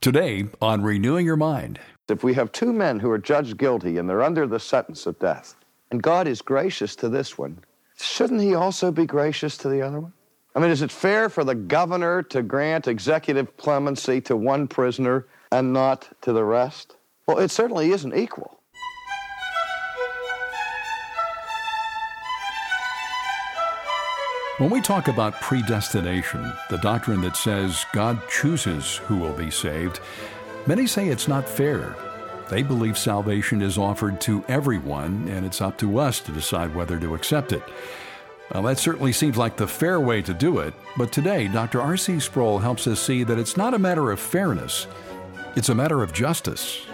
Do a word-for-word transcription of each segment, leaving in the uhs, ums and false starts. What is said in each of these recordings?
Today on Renewing Your Mind. If we have two men who are judged guilty and they're under the sentence of death, and God is gracious to this one, shouldn't he also be gracious to the other one? I mean, is it fair for the governor to grant executive clemency to one prisoner and not to the rest? Well, it certainly isn't equal. When we talk about predestination, the doctrine that says God chooses who will be saved, many say it's not fair. They believe salvation is offered to everyone, and it's up to us to decide whether to accept it. Well, that certainly seems like the fair way to do it, but today, Doctor R C Sproul helps us see that it's not a matter of fairness, it's a matter of justice.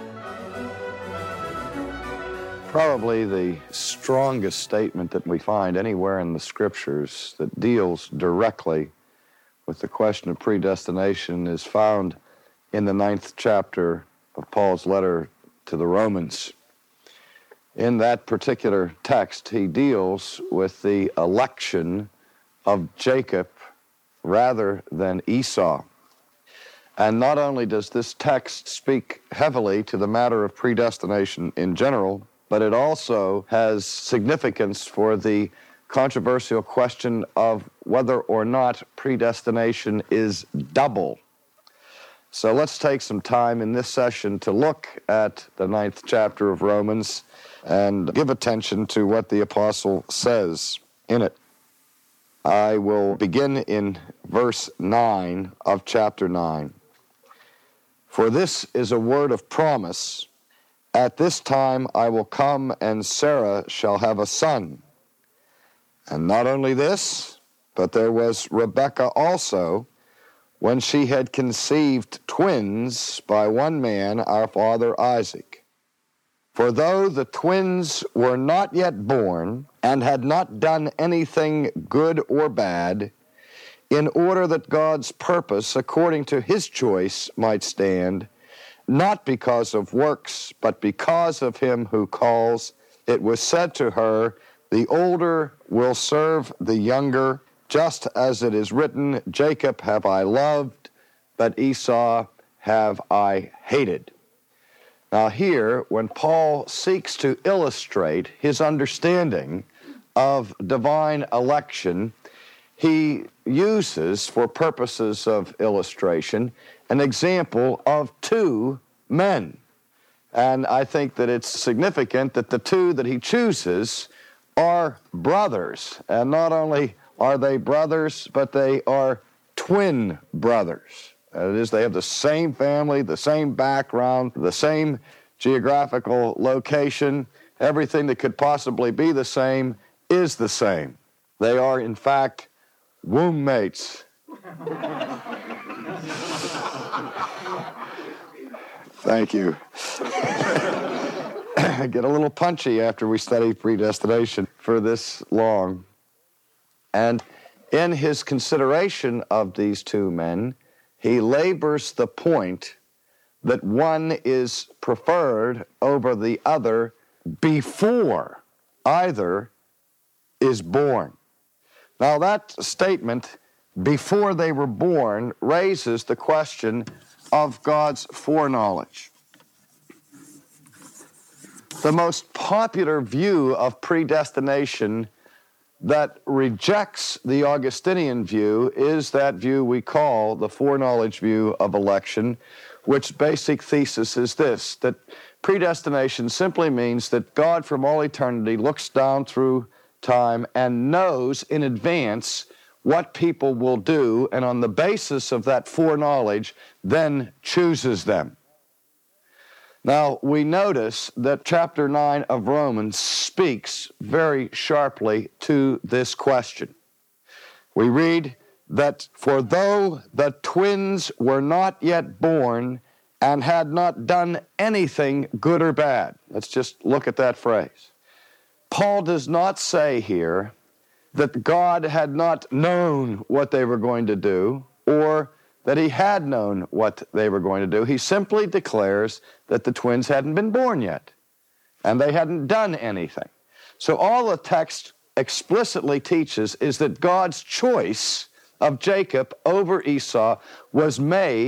Probably the strongest statement that we find anywhere in the Scriptures that deals directly with the question of predestination is found in the ninth chapter of Paul's letter to the Romans. In that particular text, he deals with the election of Jacob rather than Esau. And not only does this text speak heavily to the matter of predestination in general, but it also has significance for the controversial question of whether or not predestination is double. So let's take some time in this session to look at the ninth chapter of Romans and give attention to what the apostle says in it. I will begin in verse nine of chapter nine. For this is a word of promise. At this time I will come, and Sarah shall have a son. And not only this, but there was Rebekah also, when she had conceived twins by one man, our father Isaac. For though the twins were not yet born, and had not done anything good or bad, in order that God's purpose, according to his choice, might stand, not because of works, but because of him who calls, it was said to her, the older will serve the younger, just as it is written, Jacob have I loved, but Esau have I hated. Now here, when Paul seeks to illustrate his understanding of divine election, he uses, for purposes of illustration, an example of two men. And I think that it's significant that the two that he chooses are brothers. And not only are they brothers, but they are twin brothers. That is, they have the same family, the same background, the same geographical location. Everything that could possibly be the same is the same. They are, in fact, womb mates. Thank you. I get a little punchy after we study predestination for this long. And in his consideration of these two men, he labors the point that one is preferred over the other before either is born. Now that statement, before they were born, raises the question of God's foreknowledge. The most popular view of predestination that rejects the Augustinian view is that view we call the foreknowledge view of election, which basic thesis is this, that predestination simply means that God from all eternity looks down through time and knows in advance what people will do, and on the basis of that foreknowledge, then chooses them. Now, we notice that chapter nine of Romans speaks very sharply to this question. We read that, for though the twins were not yet born and had not done anything good or bad. Let's just look at that phrase. Paul does not say here that God had not known what they were going to do, or that he had known what they were going to do. He simply declares that the twins hadn't been born yet, and they hadn't done anything. So all the text explicitly teaches is that God's choice of Jacob over Esau was made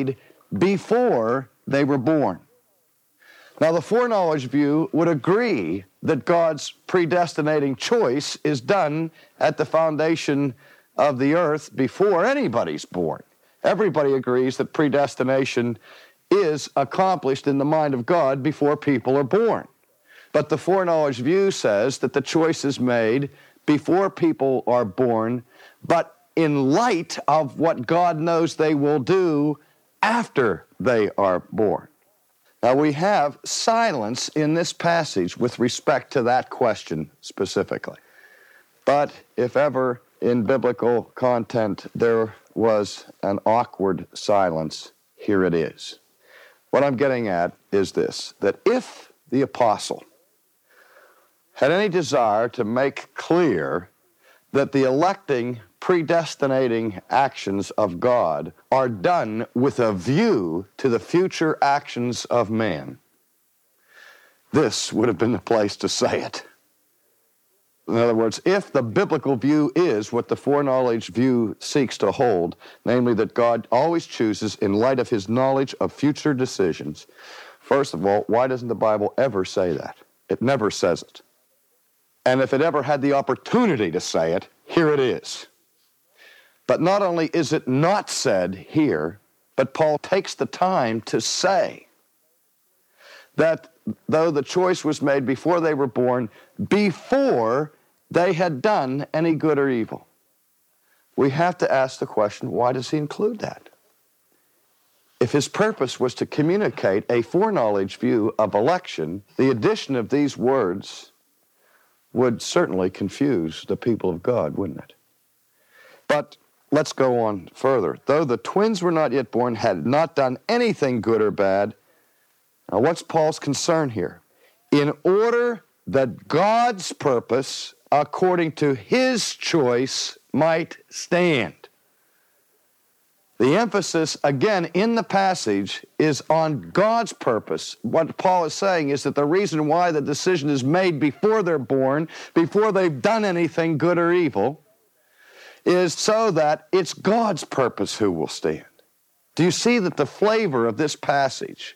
before they were born. Now, the foreknowledge view would agree that God's predestinating choice is done at the foundation of the earth before anybody's born. Everybody agrees that predestination is accomplished in the mind of God before people are born. But the foreknowledge view says that the choice is made before people are born, but in light of what God knows they will do after they are born. Now, we have silence in this passage with respect to that question specifically. But if ever in biblical content there was an awkward silence, here it is. What I'm getting at is this, that if the apostle had any desire to make clear that the electing, predestinating actions of God are done with a view to the future actions of man, this would have been the place to say it. In other words, if the biblical view is what the foreknowledge view seeks to hold, namely that God always chooses in light of his knowledge of future decisions, first of all, why doesn't the Bible ever say that? It never says it. And if it ever had the opportunity to say it, here it is. But not only is it not said here, but Paul takes the time to say that though the choice was made before they were born, before they had done any good or evil. We have to ask the question, why does he include that? If his purpose was to communicate a foreknowledge view of election, the addition of these words would certainly confuse the people of God, wouldn't it? But let's go on further. Though the twins were not yet born, had not done anything good or bad. Now, what's Paul's concern here? In order that God's purpose, according to his choice, might stand. The emphasis, again, in the passage is on God's purpose. What Paul is saying is that the reason why the decision is made before they're born, before they've done anything good or evil, is so that it's God's purpose who will stand. Do you see that the flavor of this passage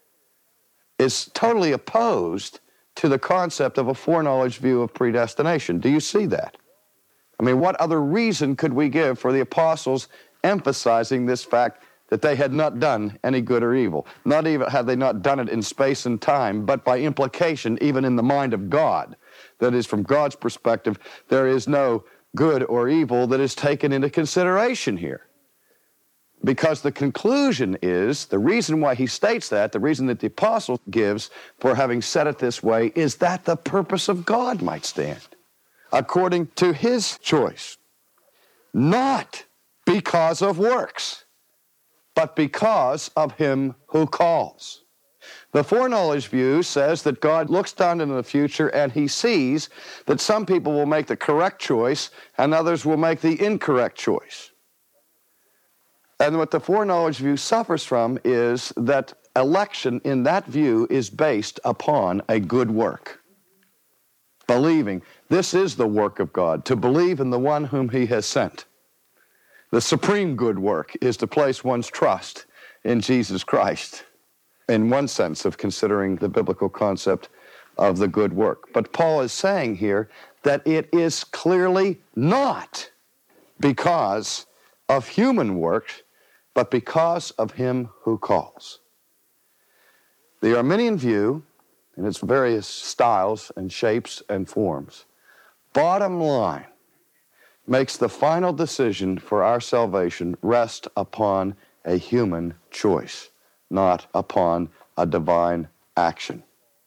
is totally opposed to the concept of a foreknowledge view of predestination? Do you see that? I mean, what other reason could we give for the apostles emphasizing this fact that they had not done any good or evil? Not even had they not done it in space and time, but by implication, even in the mind of God. That is, from God's perspective, there is no good or evil that is taken into consideration here. Because the conclusion is, the reason why he states that, the reason that the apostle gives for having said it this way, is that the purpose of God might stand, according to his choice. Not because of works, but because of him who calls. The foreknowledge view says that God looks down into the future and he sees that some people will make the correct choice and others will make the incorrect choice. And what the foreknowledge view suffers from is that election in that view is based upon a good work. Believing. This is the work of God, to believe in the one whom he has sent. The supreme good work is to place one's trust in Jesus Christ, in one sense of considering the biblical concept of the good work. But Paul is saying here that it is clearly not because of human works, but because of him who calls. The Arminian view, in its various styles and shapes and forms, bottom line, makes the final decision for our salvation rest upon a human choice, not upon a divine action.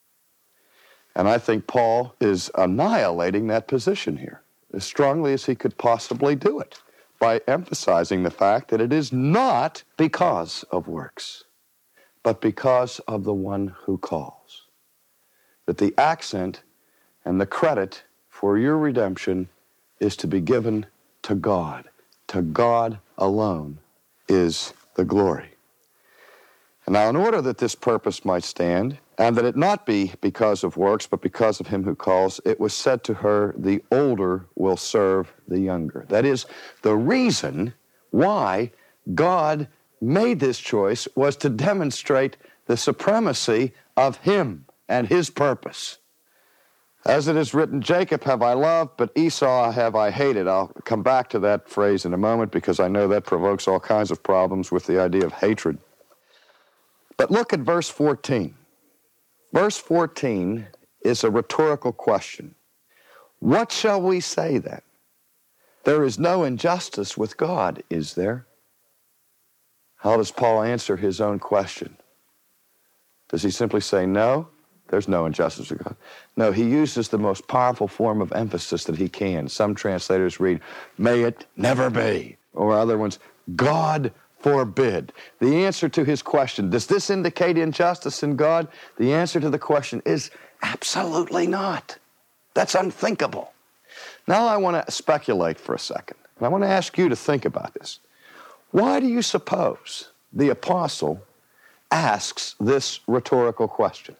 And I think Paul is annihilating that position here, as strongly as he could possibly do it, by emphasizing the fact that it is not because of works, but because of the one who calls. That the accent and the credit for your redemption is to be given to God. To God alone is the glory. And now, in order that this purpose might stand, and that it not be because of works, but because of him who calls, it was said to her, the older will serve the younger. That is, the reason why God made this choice was to demonstrate the supremacy of him and his purpose. As it is written, Jacob have I loved, but Esau have I hated. I'll come back to that phrase in a moment because I know that provokes all kinds of problems with the idea of hatred. But look at verse fourteen. Verse fourteen is a rhetorical question. What shall we say then? There is no injustice with God, is there? How does Paul answer his own question? Does he simply say, no, there's no injustice with God? No, he uses the most powerful form of emphasis that he can. Some translators read, may it never be. Or other ones, God forbid. The answer to his question, does this indicate injustice in God? The answer to the question is absolutely not. That's unthinkable. Now I want to speculate for a second. And I want to ask you to think about this. Why do you suppose the apostle asks this rhetorical question?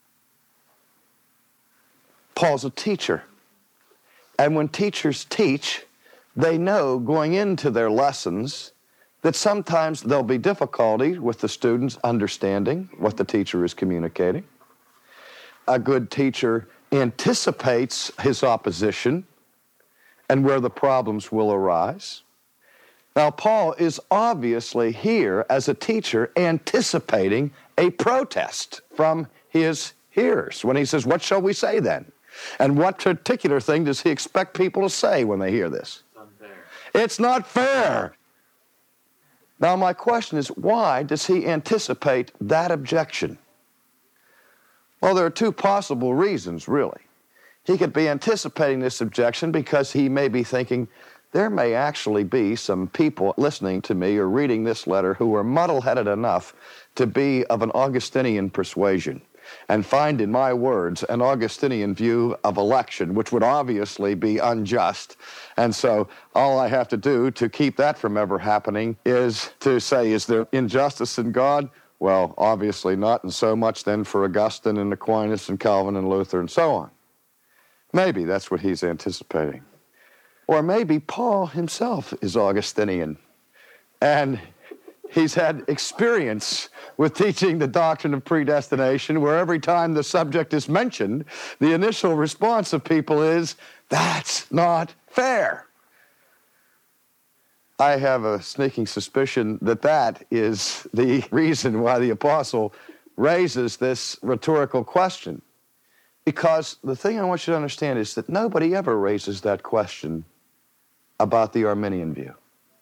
Paul's a teacher. And when teachers teach, they know going into their lessons that sometimes there'll be difficulty with the students understanding what the teacher is communicating. A good teacher anticipates his opposition and where the problems will arise. Now, Paul is obviously here as a teacher anticipating a protest from his hearers when he says, what shall we say then? And what particular thing does he expect people to say when they hear this? It's unfair. It's not fair. Now, my question is, why does he anticipate that objection? Well, there are two possible reasons, really. He could be anticipating this objection because he may be thinking, there may actually be some people listening to me or reading this letter who are muddle-headed enough to be of an Augustinian persuasion and find in my words an Augustinian view of election, which would obviously be unjust. And so all I have to do to keep that from ever happening is to say, is there injustice in God? Well, obviously not, and so much then for Augustine and Aquinas and Calvin and Luther and so on. Maybe that's what he's anticipating. Or maybe Paul himself is Augustinian, and he's had experience with teaching the doctrine of predestination, where every time the subject is mentioned, the initial response of people is, that's not fair. I have a sneaking suspicion that that is the reason why the apostle raises this rhetorical question. Because the thing I want you to understand is that nobody ever raises that question about the Arminian view.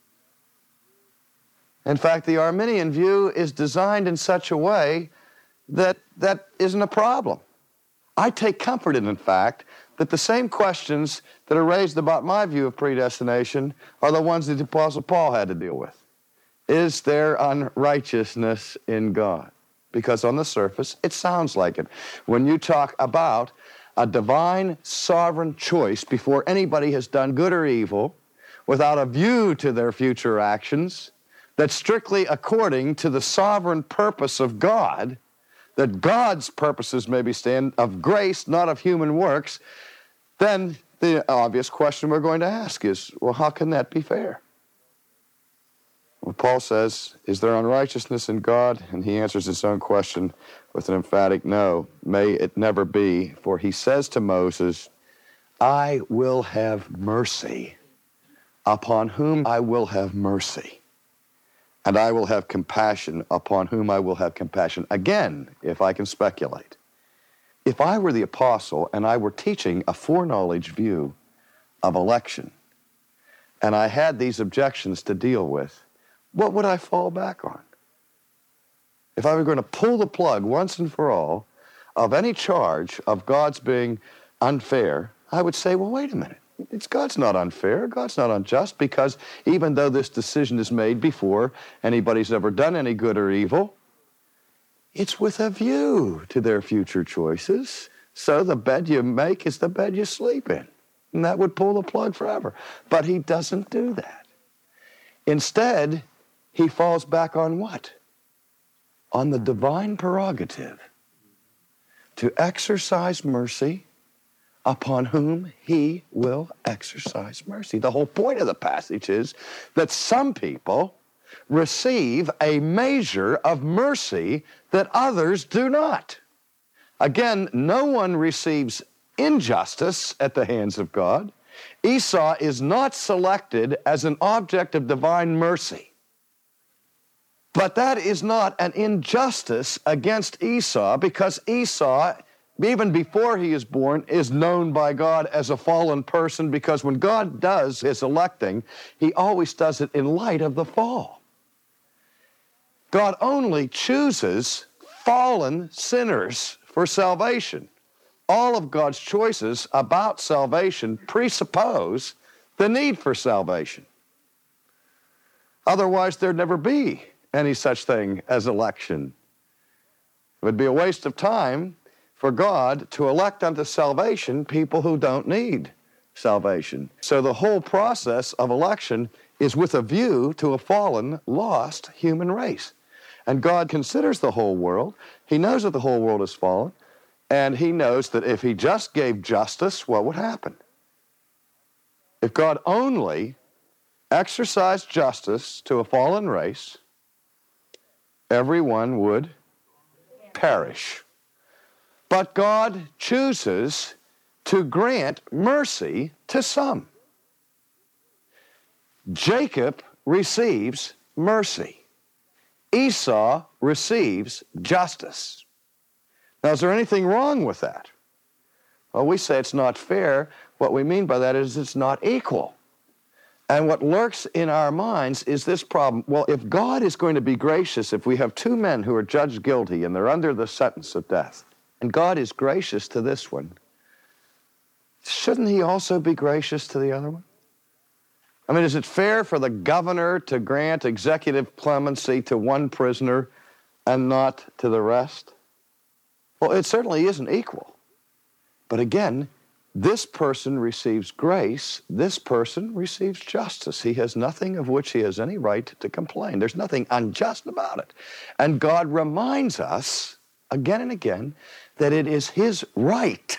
In fact, the Arminian view is designed in such a way that that isn't a problem. I take comfort in, in fact, that the same questions that are raised about my view of predestination are the ones that the Apostle Paul had to deal with. Is there unrighteousness in God? Because on the surface, it sounds like it. When you talk about a divine sovereign choice before anybody has done good or evil, without a view to their future actions, that's strictly according to the sovereign purpose of God, that God's purposes may be stand of grace, not of human works, then the obvious question we're going to ask is, well, how can that be fair? Well, Paul says, is there unrighteousness in God? And he answers his own question with an emphatic no. May it never be. For he says to Moses, I will have mercy upon whom I will have mercy. And I will have compassion upon whom I will have compassion. Again, if I can speculate, if I were the apostle and I were teaching a foreknowledge view of election, and I had these objections to deal with, what would I fall back on? If I were going to pull the plug once and for all of any charge of God's being unfair, I would say, well, wait a minute. It's God's not unfair. God's not unjust, because even though this decision is made before anybody's ever done any good or evil, it's with a view to their future choices. So the bed you make is the bed you sleep in. And that would pull the plug forever. But he doesn't do that. Instead, he falls back on what? On the divine prerogative to exercise mercy upon whom he will exercise mercy. The whole point of the passage is that some people receive a measure of mercy that others do not. Again, no one receives injustice at the hands of God. Esau is not selected as an object of divine mercy. But that is not an injustice against Esau, because Esau, even before he is born, is known by God as a fallen person, because when God does his electing, he always does it in light of the fall. God only chooses fallen sinners for salvation. All of God's choices about salvation presuppose the need for salvation. Otherwise, there'd never be any such thing as election. It would be a waste of time for God to elect unto salvation people who don't need salvation. So the whole process of election is with a view to a fallen, lost human race. And God considers the whole world. He knows that the whole world is fallen. And he knows that if he just gave justice, what would happen? If God only exercised justice to a fallen race, everyone would perish. But God chooses to grant mercy to some. Jacob receives mercy. Esau receives justice. Now, is there anything wrong with that? Well, we say it's not fair. What we mean by that is it's not equal. And what lurks in our minds is this problem. Well, if God is going to be gracious, if we have two men who are judged guilty and they're under the sentence of death, and God is gracious to this one, shouldn't he also be gracious to the other one? I mean, is it fair for the governor to grant executive clemency to one prisoner and not to the rest? Well, it certainly isn't equal. But again, this person receives grace, this person receives justice. He has nothing of which he has any right to complain. There's nothing unjust about it. And God reminds us again and again that it is his right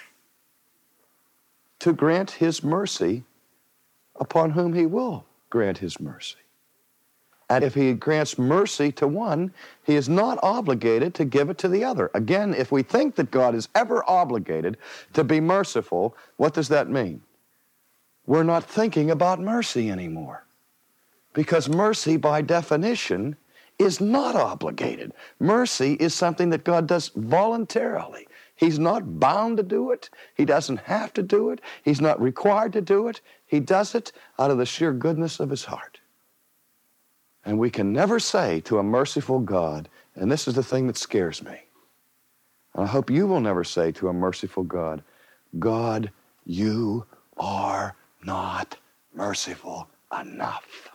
to grant his mercy upon whom he will grant his mercy. And if he grants mercy to one, he is not obligated to give it to the other. Again, if we think that God is ever obligated to be merciful, what does that mean? We're not thinking about mercy anymore. Because mercy, by definition, is not obligated. Mercy is something that God does voluntarily. He's not bound to do it. He doesn't have to do it. He's not required to do it. He does it out of the sheer goodness of his heart. And we can never say to a merciful God, and this is the thing that scares me, and I hope you will never say to a merciful God, God, you are not merciful enough.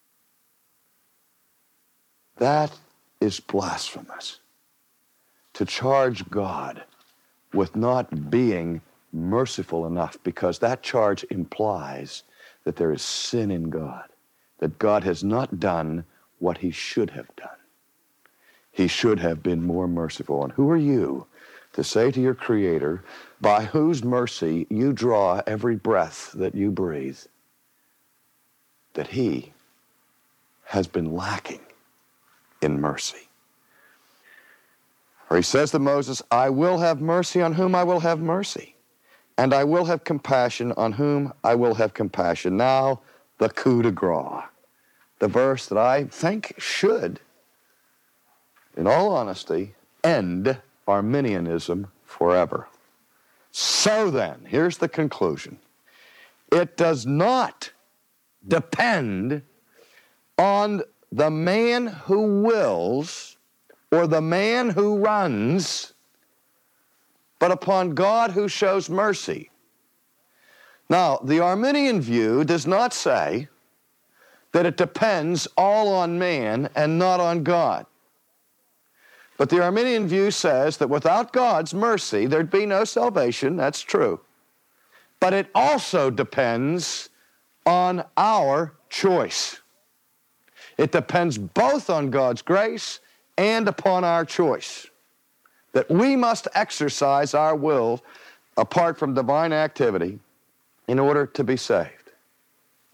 That is blasphemous, to charge God with not being merciful enough, because that charge implies that there is sin in God, that God has not done what he should have done. He should have been more merciful. And who are you to say to your Creator, by whose mercy you draw every breath that you breathe, that he has been lacking in mercy? For he says to Moses, I will have mercy on whom I will have mercy, and I will have compassion on whom I will have compassion. Now, the coup de grace, the verse that I think should, in all honesty, end Arminianism forever. So then, here's the conclusion. It does not depend on the man who wills or the man who runs, but upon God who shows mercy. Now, the Arminian view does not say that it depends all on man and not on God. But the Arminian view says that without God's mercy, there'd be no salvation. That's true. But it also depends on our choice. It depends both on God's grace and upon our choice, that we must exercise our will apart from divine activity in order to be saved.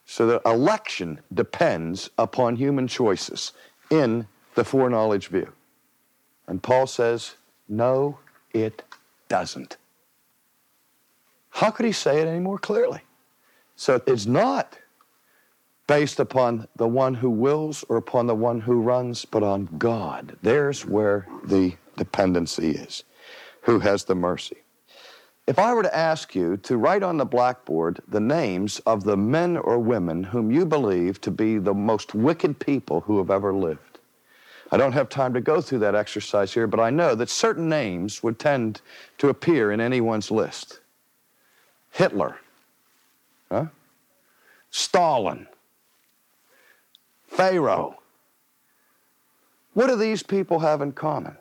So the election depends upon human choices in the foreknowledge view. And Paul says, no, it doesn't. How could he say it any more clearly? So it's not based upon the one who wills or upon the one who runs, but on God. There's where the dependency is, who has the mercy. If I were to ask you to write on the blackboard the names of the men or women whom you believe to be the most wicked people who have ever lived, I don't have time to go through that exercise here, but I know that certain names would tend to appear in anyone's list. Hitler, huh? Stalin, Pharaoh. What do these people have in common?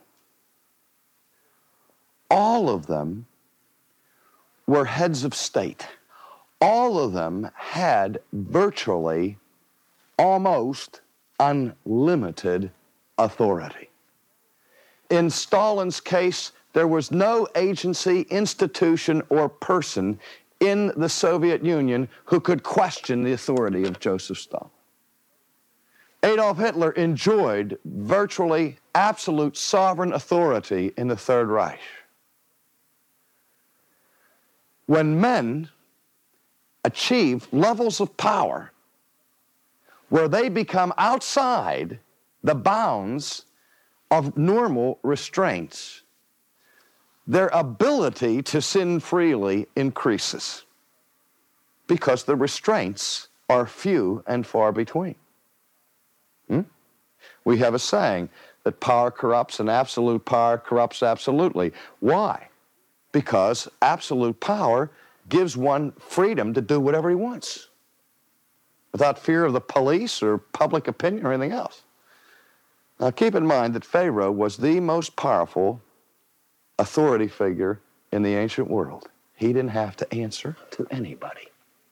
All of them were heads of state. All of them had virtually, almost unlimited authority. In Stalin's case, there was no agency, institution, or person in the Soviet Union who could question the authority of Joseph Stalin. Adolf Hitler enjoyed virtually absolute sovereign authority in the Third Reich. When men achieve levels of power where they become outside the bounds of normal restraints, their ability to sin freely increases because the restraints are few and far between. Hmm? We have a saying that power corrupts and absolute power corrupts absolutely. Why? Because absolute power gives one freedom to do whatever he wants without fear of the police or public opinion or anything else. Now keep in mind that Pharaoh was the most powerful authority figure in the ancient world. He didn't have to answer to anybody.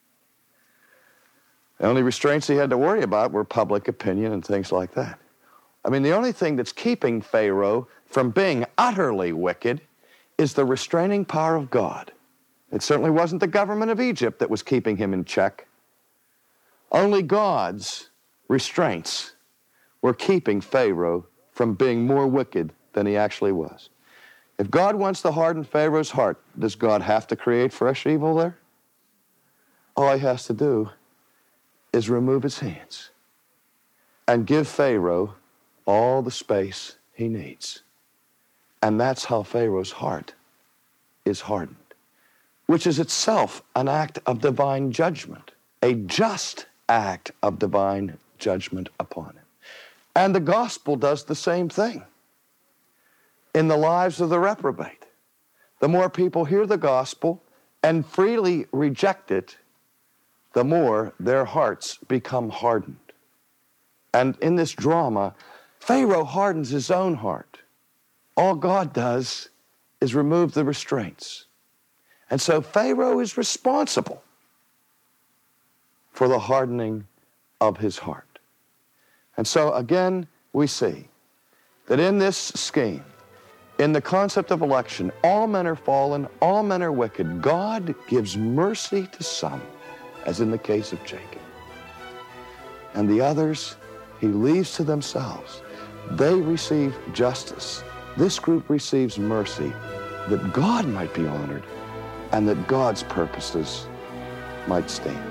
The only restraints he had to worry about were public opinion and things like that. I mean, the only thing that's keeping Pharaoh from being utterly wicked is the restraining power of God. It certainly wasn't the government of Egypt that was keeping him in check. Only God's restraints were keeping Pharaoh from being more wicked than he actually was. If God wants to harden Pharaoh's heart, does God have to create fresh evil there? All he has to do is remove his hands and give Pharaoh all the space he needs. And that's how Pharaoh's heart is hardened, which is itself an act of divine judgment, a just act of divine judgment upon him. And the gospel does the same thing in the lives of the reprobate. The more people hear the gospel and freely reject it, the more their hearts become hardened. And in this drama, Pharaoh hardens his own heart. All God does is remove the restraints. And so Pharaoh is responsible for the hardening of his heart. And so again, we see that in this scheme, in the concept of election, all men are fallen, all men are wicked. God gives mercy to some, as in the case of Jacob. And the others, he leaves to themselves. They receive justice. This group receives mercy that God might be honored and that God's purposes might stand.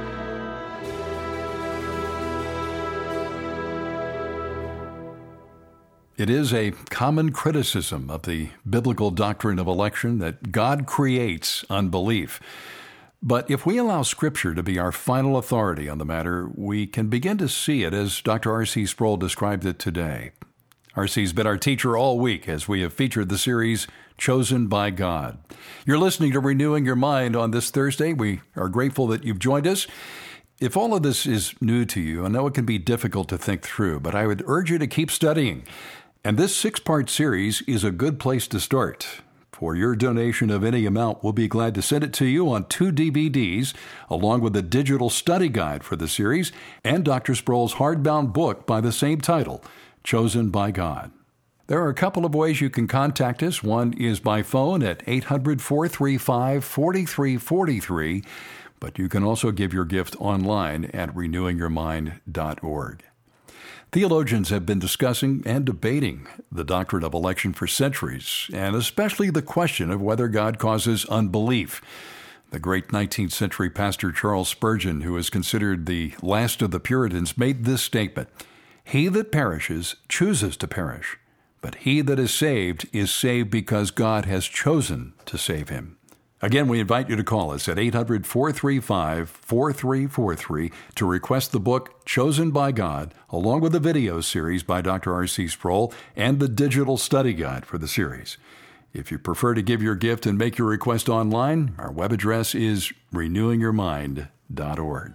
It is a common criticism of the biblical doctrine of election that God creates unbelief. But if we allow Scripture to be our final authority on the matter, we can begin to see it as Doctor R C Sproul described it today. R C's been our teacher all week as we have featured the series Chosen by God. You're listening to Renewing Your Mind on this Thursday. We are grateful that you've joined us. If all of this is new to you, I know it can be difficult to think through, but I would urge you to keep studying. And this six-part series is a good place to start. For your donation of any amount, we'll be glad to send it to you on two D V Ds, along with a digital study guide for the series and Doctor Sproul's hardbound book by the same title, Chosen by God. There are a couple of ways you can contact us. One is by phone at eight hundred, four three five, four three four three. but you can also give your gift online at renewing your mind dot org. Theologians have been discussing and debating the doctrine of election for centuries, and especially the question of whether God causes unbelief. The great nineteenth century pastor Charles Spurgeon, who is considered the last of the Puritans, made this statement: "He that perishes chooses to perish, but he that is saved is saved because God has chosen to save him." Again, we invite you to call us at eight hundred, four three five, four three four three to request the book Chosen by God, along with the video series by Doctor R C Sproul and the digital study guide for the series. If you prefer to give your gift and make your request online, our web address is renewing your mind dot org.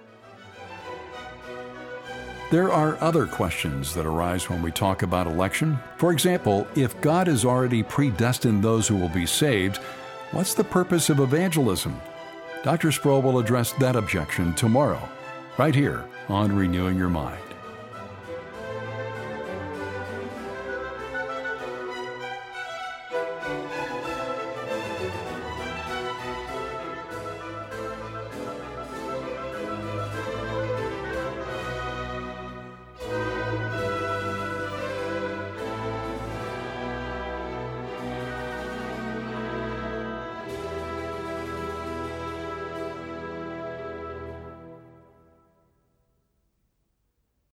There are other questions that arise when we talk about election. For example, if God has already predestined those who will be saved, what's the purpose of evangelism? Doctor Sproul will address that objection tomorrow, right here on Renewing Your Mind.